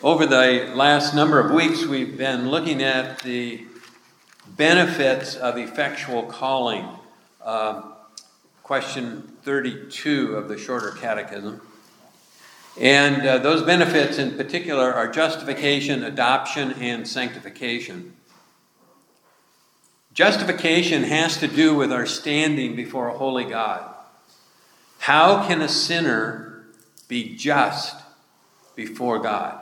Over the last number of weeks, we've been looking at the benefits of effectual calling, question 32 of the Shorter Catechism. And those benefits in particular are justification, adoption, and sanctification. Justification has to do with our standing before a holy God. How can a sinner be just before God?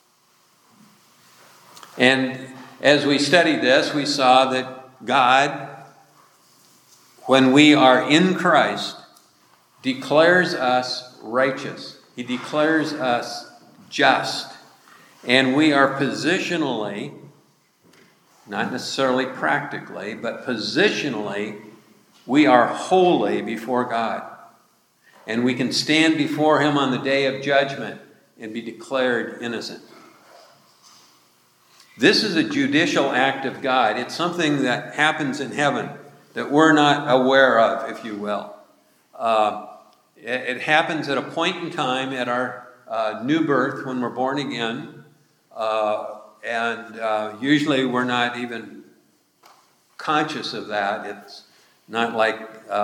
And as we studied this, we saw that God, when we are in Christ, declares us righteous. He declares us just. And we are positionally, not necessarily practically, but positionally, we are holy before God. And we can stand before Him on the day of judgment and be declared innocent. This is a judicial act of God. It's something that happens in heaven that we're not aware of, if you will. It happens at a point in time at our new birth when we're born again. And usually we're not even conscious of that. It's not like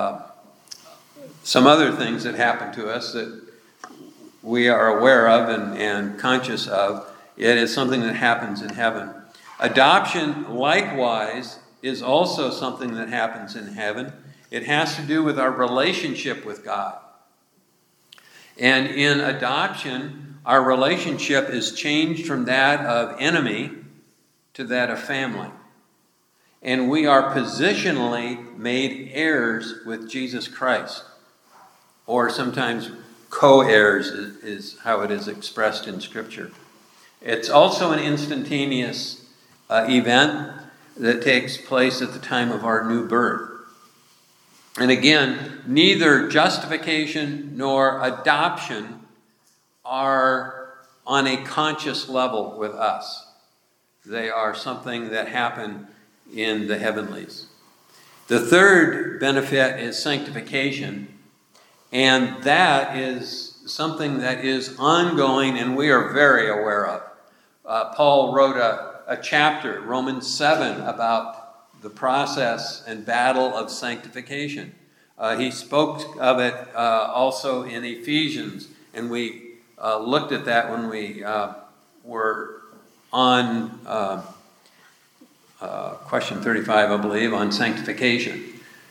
some other things that happen to us that we are aware of and conscious of. It is something that happens in heaven. Adoption, likewise, is also something that happens in heaven. It has to do with our relationship with God. And in adoption, our relationship is changed from that of enemy to that of family. And we are positionally made heirs with Jesus Christ. Or sometimes co-heirs is how it is expressed in Scripture. It's also an instantaneous event that takes place at the time of our new birth. And again, neither justification nor adoption are on a conscious level with us. They are something that happen in the heavenlies. The third benefit is sanctification, and that is something that is ongoing and we are very aware of. Paul wrote a chapter, Romans 7, about the process and battle of sanctification. He spoke of it also in Ephesians, and we looked at that when we were on question 35, I believe, on sanctification.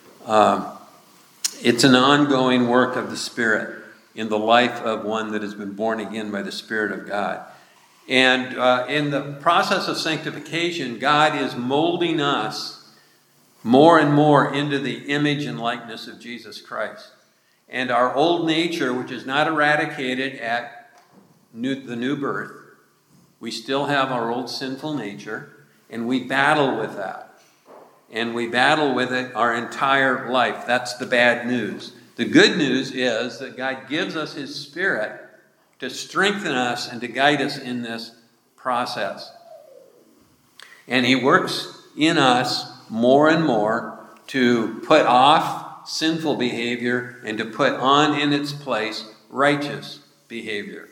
It's an ongoing work of the Spirit in the life of one that has been born again by the Spirit of God. And in the process of sanctification, God is molding us more and more into the image and likeness of Jesus Christ. And our old nature, which is not eradicated at the new birth, we still have our old sinful nature, and we battle with that. And we battle with it our entire life. That's the bad news. The good news is that God gives us His Spirit to strengthen us and to guide us in this process. And He works in us more and more to put off sinful behavior and to put on in its place righteous behavior.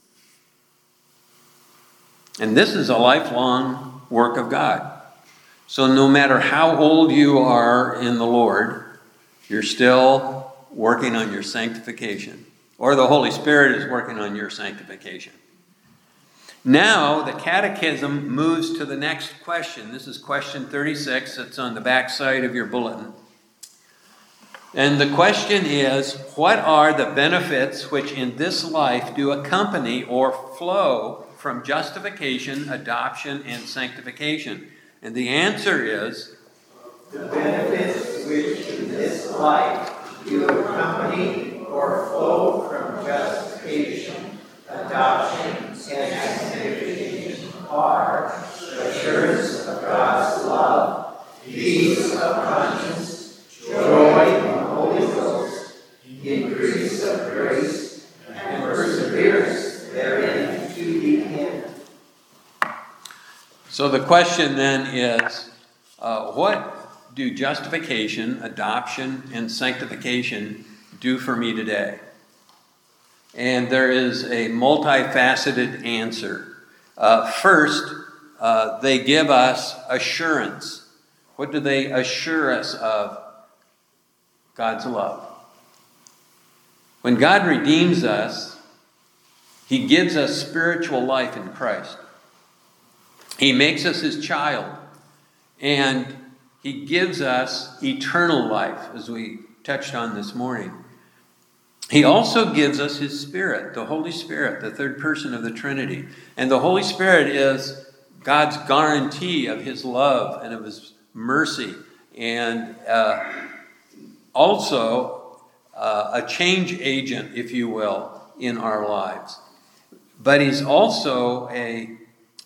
And this is a lifelong work of God. So no matter how old you are in the Lord, you're still working on your sanctification. Or the Holy Spirit is working on your sanctification. Now, the Catechism moves to the next question. This is question 36. It's on the back side of your bulletin. And the question is, what are the benefits which in this life do accompany or flow from justification, adoption, and sanctification? And the answer is, the benefits which in this life do accompany or flow from justification, adoption, and sanctification are assurance of God's love, peace of conscience, joy in the Holy Ghost, increase of grace, and perseverance therein to the end. So the question then is, what do justification, adoption, and sanctification do for me today? And there is a multifaceted answer. First, they give us assurance. What do they assure us of? God's love. When God redeems us, He gives us spiritual life in Christ. He makes us His child, and He gives us eternal life, as we touched on this morning. He also gives us His Spirit, the Holy Spirit, the third person of the Trinity. And the Holy Spirit is God's guarantee of His love and of His mercy, and also a change agent, if you will, in our lives. But He's also a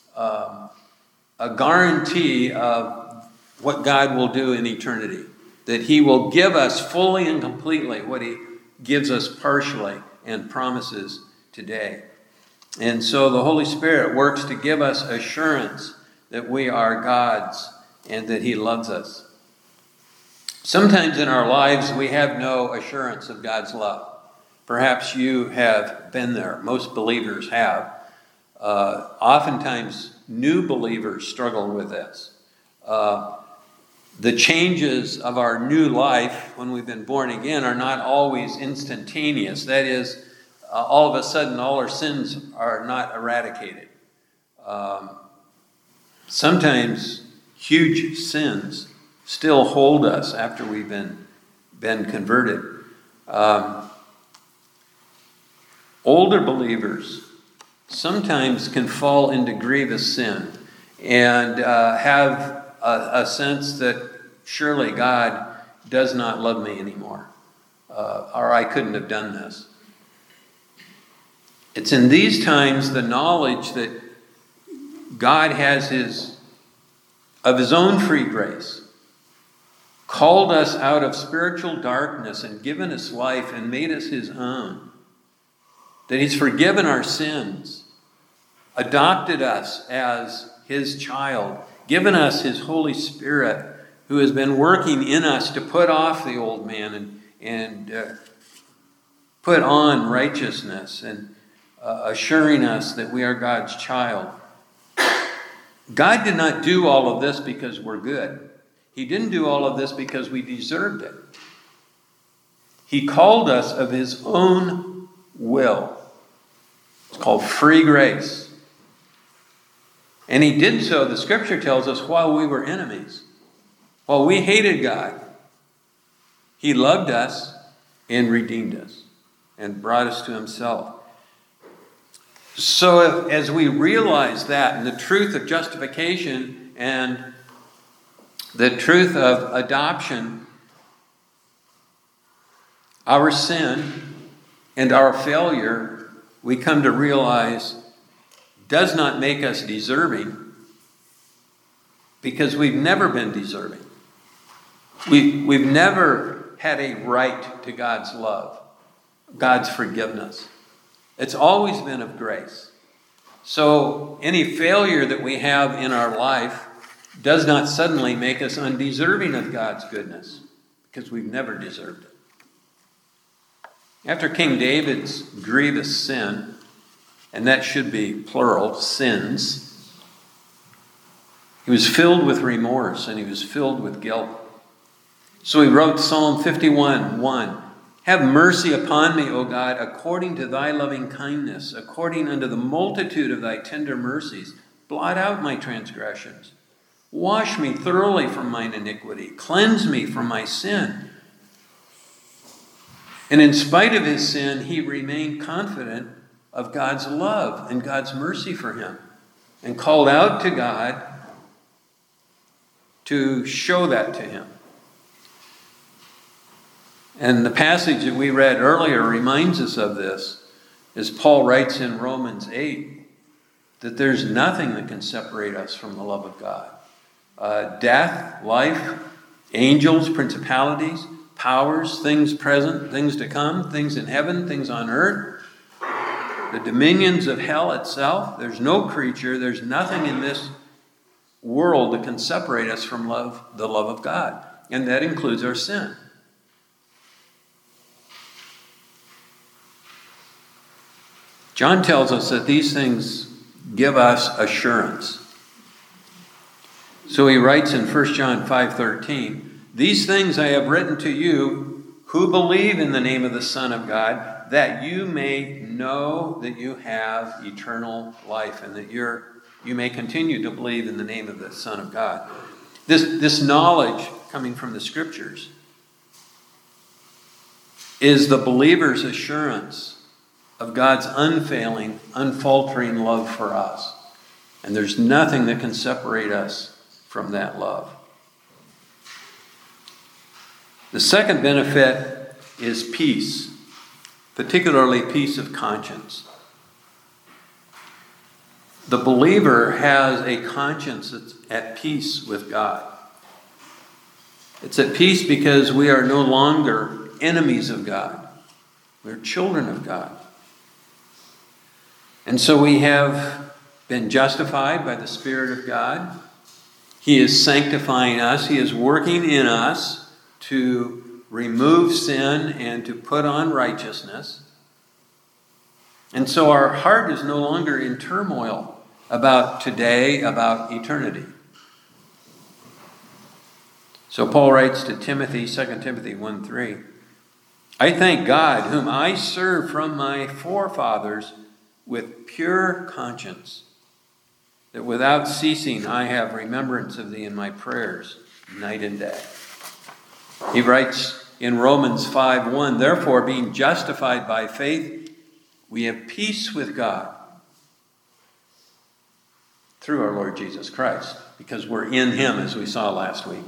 guarantee of what God will do in eternity, that He will give us fully and completely what He gives us partially and promises today. And so the Holy Spirit works to give us assurance that we are God's and that He loves us. Sometimes in our lives we have no assurance of God's love. Perhaps you have been there. Most believers have. Oftentimes new believers struggle with this. The changes of our new life when we've been born again are not always instantaneous. That is, all of a sudden all our sins are not eradicated. Sometimes huge sins still hold us after we've been converted. Older believers sometimes can fall into grievous sin and have a sense that surely God does not love me anymore, or I couldn't have done this. It's in these times the knowledge that God has of His own free grace, called us out of spiritual darkness and given us life and made us His own, that He's forgiven our sins, adopted us as His child, given us His Holy Spirit, who has been working in us to put off the old man and put on righteousness, and assuring us that we are God's child. God did not do all of this because we're good. He didn't do all of this because we deserved it. He called us of His own will. It's called free grace. And He did so, the Scripture tells us, while we were enemies. While we hated God, He loved us and redeemed us and brought us to Himself. So as we realize that and the truth of justification and the truth of adoption, our sin and our failure, we come to realize, does not make us deserving, because we've never been deserving. We've never had a right to God's love, God's forgiveness. It's always been of grace. So any failure that we have in our life does not suddenly make us undeserving of God's goodness, because we've never deserved it. After King David's grievous sin, and that should be plural, sins, he was filled with remorse and he was filled with guilt. So he wrote Psalm 51:1. Have mercy upon me, O God, according to thy loving kindness, according unto the multitude of thy tender mercies. Blot out my transgressions. Wash me thoroughly from mine iniquity. Cleanse me from my sin. And in spite of his sin, he remained confident of God's love and God's mercy for him, and called out to God to show that to him. And the passage that we read earlier reminds us of this, as Paul writes in Romans 8, that there's nothing that can separate us from the love of God. Death, life, angels, principalities, powers, things present, things to come, things in heaven, things on earth, the dominions of hell itself. There's no creature, there's nothing in this world that can separate us from the love of God. And that includes our sin. John tells us that these things give us assurance. So he writes in 1 John 5:13, "These things I have written to you who believe in the name of the Son of God, that you may know that you have eternal life, and that you may continue to believe in the name of the Son of God." This knowledge coming from the Scriptures is the believer's assurance of God's unfailing, unfaltering love for us. And there's nothing that can separate us from that love. The second benefit is peace, particularly peace of conscience. The believer has a conscience that's at peace with God. It's at peace because we are no longer enemies of God. We're children of God. And so we have been justified by the Spirit of God. He is sanctifying us. He is working in us to remove sin and to put on righteousness. And so our heart is no longer in turmoil about today, about eternity. So Paul writes to Timothy, 2 Timothy 1:3, "I thank God, whom I serve from my forefathers with pure conscience, that without ceasing I have remembrance of thee in my prayers night and day." He writes in Romans 5:1, "Therefore, being justified by faith, we have peace with God through our Lord Jesus Christ," because we're in him, as we saw last week.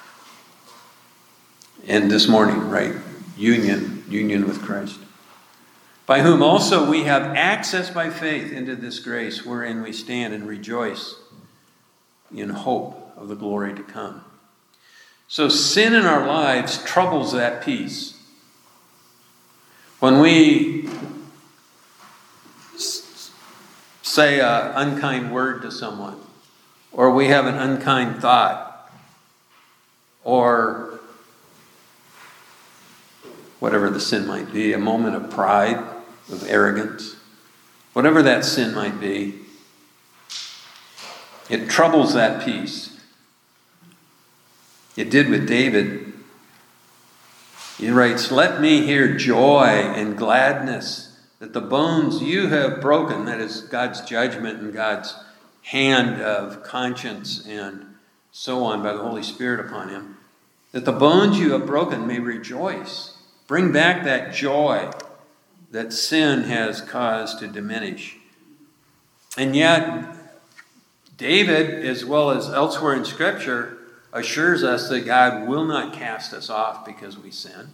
And this morning, right? Union with Christ. "By whom also we have access by faith into this grace wherein we stand and rejoice in hope of the glory to come." So sin in our lives troubles that peace. When we say an unkind word to someone, or we have an unkind thought, or whatever the sin might be, a moment of pride, of arrogance, whatever that sin might be, it troubles that peace. It did with David. He writes, "Let me hear joy and gladness, that the bones you have broken," that is God's judgment and God's hand of conscience and so on by the Holy Spirit upon him, "that the bones you have broken may rejoice." Bring back that joy that sin has caused to diminish. And yet, David, as well as elsewhere in Scripture, assures us that God will not cast us off because we sin.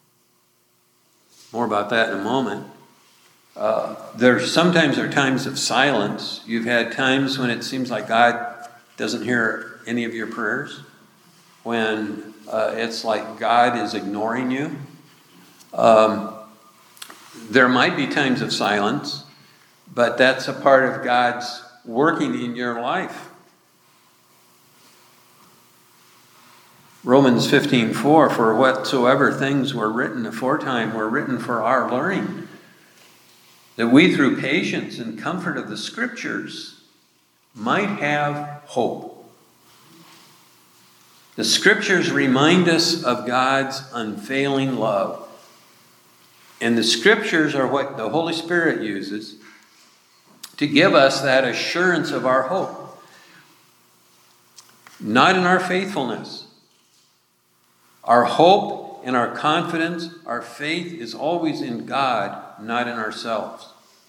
More about that in a moment. Sometimes there are times of silence. You've had times when it seems like God doesn't hear any of your prayers, when it's like God is ignoring you. There might be times of silence, but that's a part of God's working in your life. Romans 15:4, "For whatsoever things were written aforetime were written for our learning, that we through patience and comfort of the Scriptures might have hope." The Scriptures remind us of God's unfailing love. And the Scriptures are what the Holy Spirit uses to give us that assurance of our hope. Not in our faithfulness. Our hope and our confidence, our faith is always in God, not in ourselves.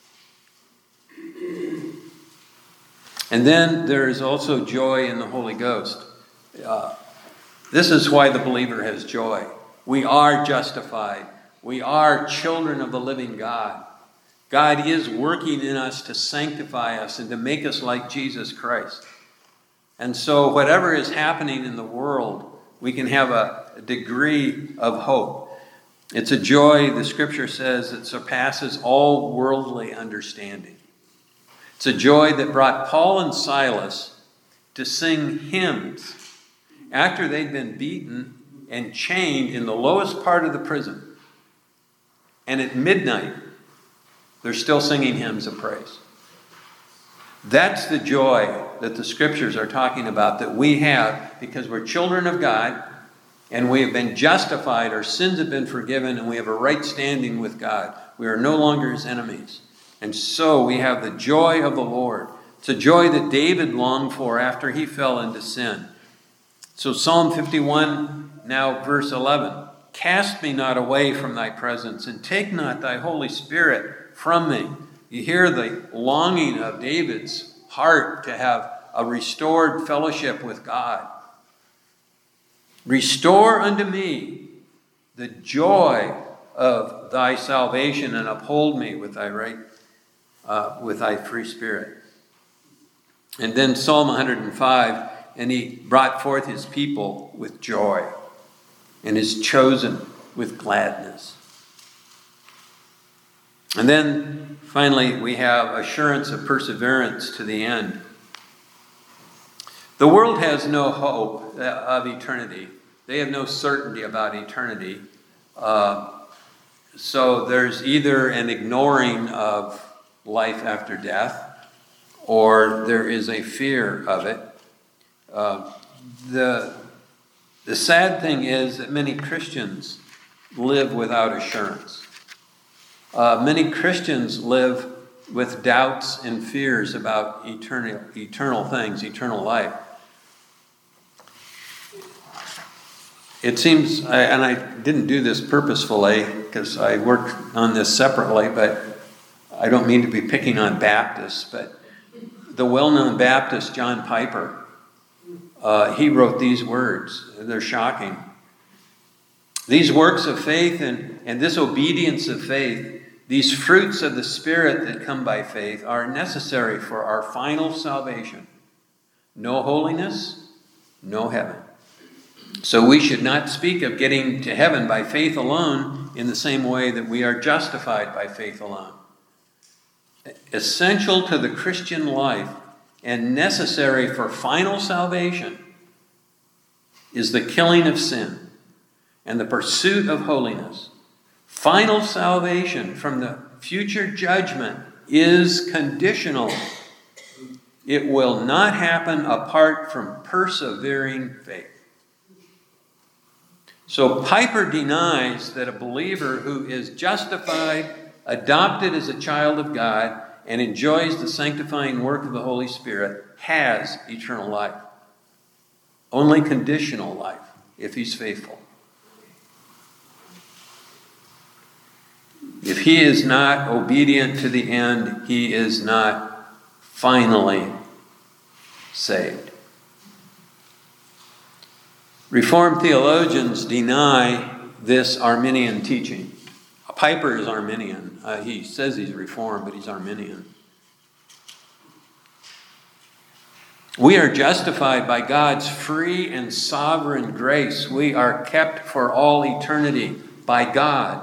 And then there is also joy in the Holy Ghost. This is why the believer has joy. We are justified. We are children of the living God. God is working in us to sanctify us and to make us like Jesus Christ. And so whatever is happening in the world, we can have a degree of hope. It's a joy, the Scripture says, that surpasses all worldly understanding. It's a joy that brought Paul and Silas to sing hymns after they'd been beaten and chained in the lowest part of the prison. And at midnight, they're still singing hymns of praise. That's the joy that the scriptures are talking about, that we have because we're children of God and we have been justified, our sins have been forgiven, and we have a right standing with God. We are no longer his enemies. And so we have the joy of the Lord. It's a joy that David longed for after he fell into sin. So Psalm 51, now verse 11. Cast me not away from thy presence, and take not thy Holy Spirit from me. You hear the longing of David's heart to have a restored fellowship with God. Restore unto me the joy of thy salvation, and uphold me with thy free spirit. And then Psalm 105, and he brought forth his people with joy, and his chosen with gladness. And then finally we have assurance of perseverance to the end. The world has no hope of eternity. They have no certainty about eternity. So there's either an ignoring of life after death, or there is a fear of it. The sad thing is that many Christians live without assurance. Many Christians live with doubts and fears about eternal things, eternal life. It seems, and I didn't do this purposefully because I worked on this separately, but I don't mean to be picking on Baptists, but the well-known Baptist John Piper, he wrote these words. They're shocking. These works of faith and this obedience of faith, these fruits of the Spirit that come by faith, are necessary for our final salvation. No holiness, no heaven. So we should not speak of getting to heaven by faith alone in the same way that we are justified by faith alone. Essential to the Christian life and necessary for final salvation is the killing of sin and the pursuit of holiness. Final salvation from the future judgment is conditional. It will not happen apart from persevering faith. So Piper denies that a believer who is justified, adopted as a child of God, and enjoys the sanctifying work of the Holy Spirit has eternal life. Only conditional life, if he's faithful. If he is not obedient to the end, he is not finally saved. Reformed theologians deny this Arminian teaching. Piper is Arminian. He says he's Reformed, but he's Arminian. We are justified by God's free and sovereign grace. We are kept for all eternity by God.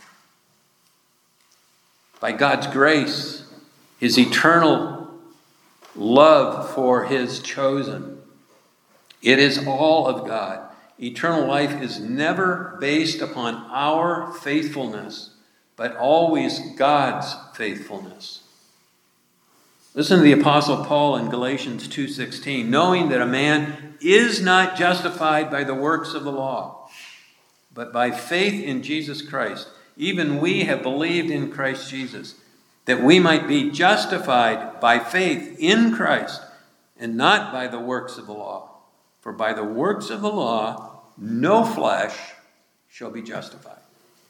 By God's grace, his eternal love for his chosen. It is all of God. Eternal life is never based upon our faithfulness, but always God's faithfulness. Listen to the Apostle Paul in Galatians 2:16, knowing that a man is not justified by the works of the law, but by faith in Jesus Christ. Even we have believed in Christ Jesus, that we might be justified by faith in Christ, and not by the works of the law. For by the works of the law, no flesh shall be justified.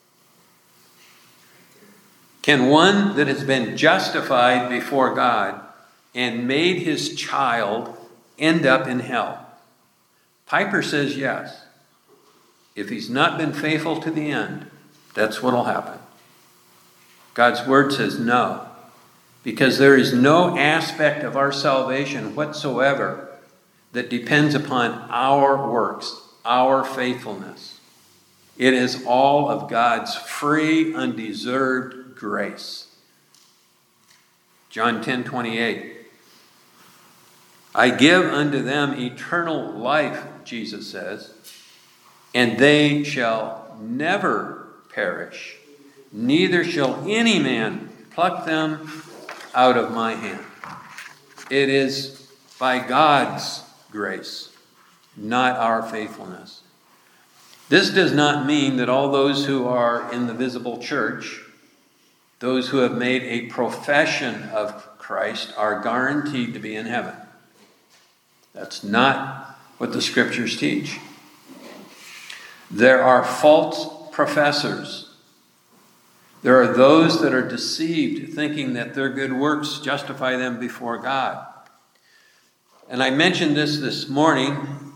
Can one that has been justified before God and made his child end up in hell? Piper says yes. If he's not been faithful to the end, that's what will happen. God's word says no, because there is no aspect of our salvation whatsoever that depends upon our works, our faithfulness. It is all of God's free, undeserved grace. John 10:28. I give unto them eternal life, Jesus says, and they shall never perish, neither shall any man pluck them out of my hand. It is by God's grace, not our faithfulness. This does not mean that all those who are in the visible church, those who have made a profession of Christ, are guaranteed to be in heaven. That's not what the scriptures teach. There are false professors. There are those that are deceived, thinking that their good works justify them before God. And I mentioned this morning.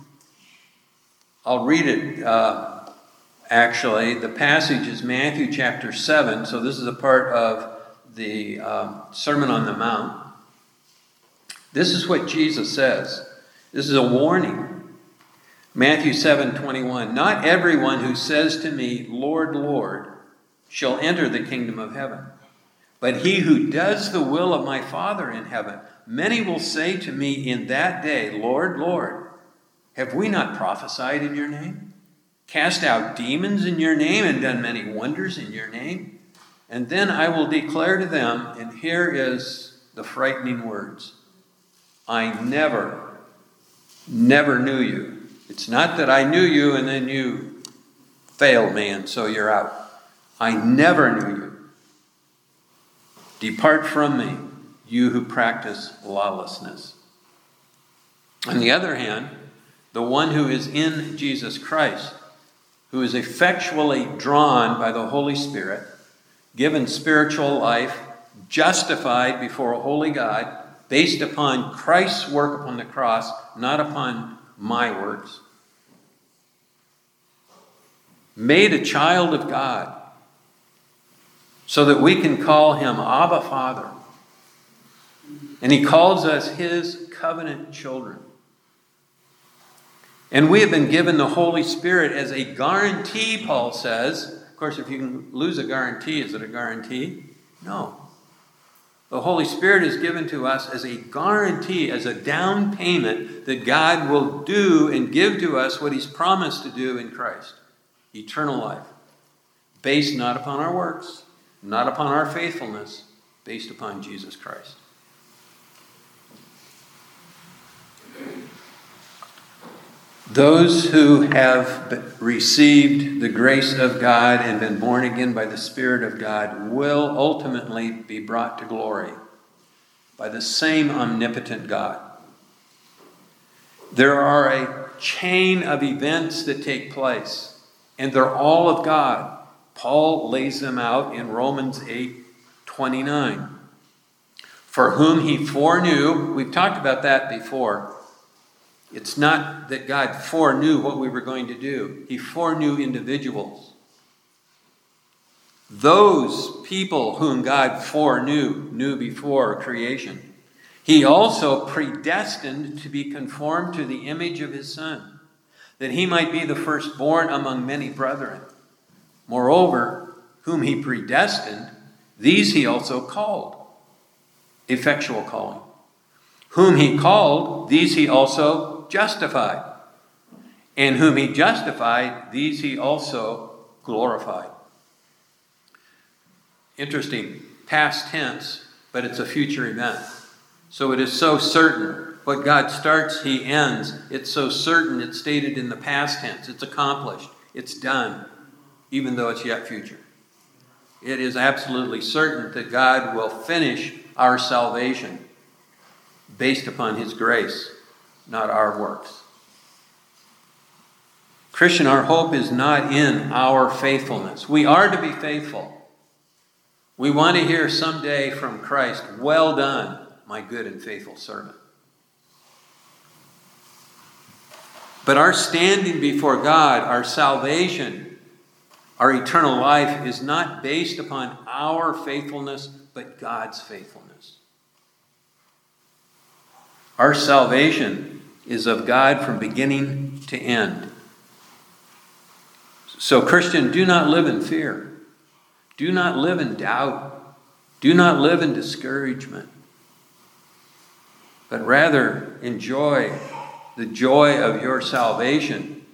I'll read it, actually. The passage is Matthew chapter 7, so this is a part of the Sermon on the Mount. This is what Jesus says. This is a warning. Matthew 7:21. Not everyone who says to me, Lord, Lord, shall enter the kingdom of heaven, but he who does the will of my Father in heaven. Many will say to me in that day, Lord, Lord, have we not prophesied in your name, cast out demons in your name, and done many wonders in your name? And then I will declare to them, and here is the frightening words, I never knew you. It's not that I knew you and then you failed me and so you're out. I never knew you. Depart from me, you who practice lawlessness. On the other hand, the one who is in Jesus Christ, who is effectually drawn by the Holy Spirit, given spiritual life, justified before a holy God, based upon Christ's work upon the cross, not upon my works, made a child of God so that we can call him Abba Father. And he calls us his covenant children. And we have been given the Holy Spirit as a guarantee, Paul says. Of course, if you can lose a guarantee, is it a guarantee? No. The Holy Spirit is given to us as a guarantee, as a down payment that God will do and give to us what he's promised to do in Christ. Eternal life. Based not upon our works, not upon our faithfulness, based upon Jesus Christ. Those who have received the grace of God and been born again by the Spirit of God will ultimately be brought to glory by the same omnipotent God. There are a chain of events that take place, and they're all of God. Paul lays them out in Romans 8:29. For whom he foreknew, we've talked about that before. It's not that God foreknew what we were going to do. He foreknew individuals. Those people whom God foreknew, knew before creation, he also predestined to be conformed to the image of his Son, that he might be the firstborn among many brethren. Moreover, whom he predestined, these he also called. Effectual calling. Whom he called, these he also justified. And whom he justified, these he also glorified. Interesting, past tense, but it's a future event. So it is so certain. What God starts, he ends. It's so certain it's stated in the past tense. It's accomplished. It's done, even though it's yet future. It is absolutely certain that God will finish our salvation based upon his grace, not our works. Christian, our hope is not in our faithfulness. We are to be faithful. We want to hear someday from Christ, well done, my good and faithful servant. But our standing before God, our salvation, our eternal life is not based upon our faithfulness, but God's faithfulness. Our salvation is of God from beginning to end. So, Christian, do not live in fear. Do not live in doubt. Do not live in discouragement. But rather enjoy the joy of your salvation.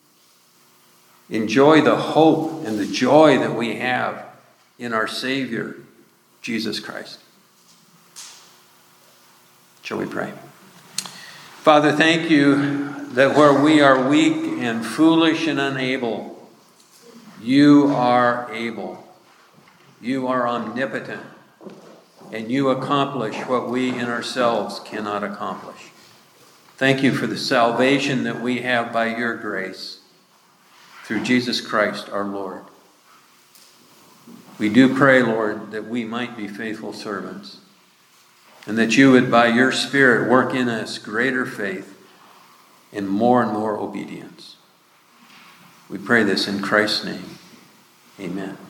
Enjoy the hope and the joy that we have in our Savior, Jesus Christ. Shall we pray? Father, thank you that where we are weak and foolish and unable, you are able. You are omnipotent, and you accomplish what we in ourselves cannot accomplish. Thank you for the salvation that we have by your grace through Jesus Christ our Lord. We do pray, Lord, that we might be faithful servants, and that you would, by your Spirit, work in us greater faith and more obedience. We pray this in Christ's name. Amen.